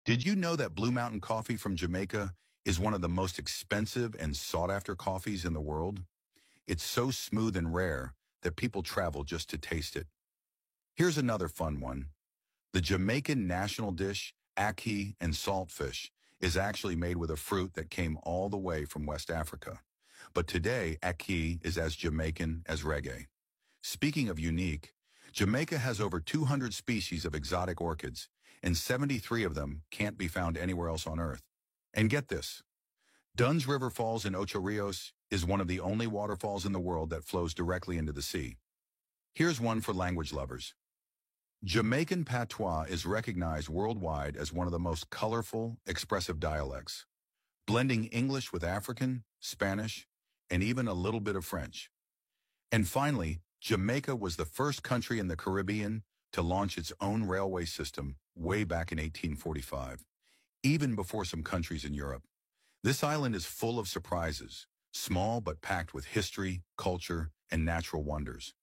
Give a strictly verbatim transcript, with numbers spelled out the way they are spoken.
Did you know that Blue Mountain Coffee from Jamaica is one of the most expensive and sought-after coffees in the world? It's so smooth and rare that people travel just to taste it. Here's another fun one. The Jamaican national dish, ackee and saltfish, is actually made with a fruit that came all the way from West Africa. But today, ackee is as Jamaican as reggae. Speaking of unique, Jamaica has over two hundred species of exotic orchids, and seventy-three of them can't be found anywhere else on Earth. And get this, Dunn's River Falls in Ocho Rios is one of the only waterfalls in the world that flows directly into the sea. Here's one for language lovers. Jamaican patois is recognized worldwide as one of the most colorful, expressive dialects, blending English with African, Spanish, and even a little bit of French. And finally, Jamaica was the first country in the Caribbean to launch its own railway system way back in eighteen forty-five, even before some countries in Europe. This island is full of surprises, small but packed with history, culture, and natural wonders.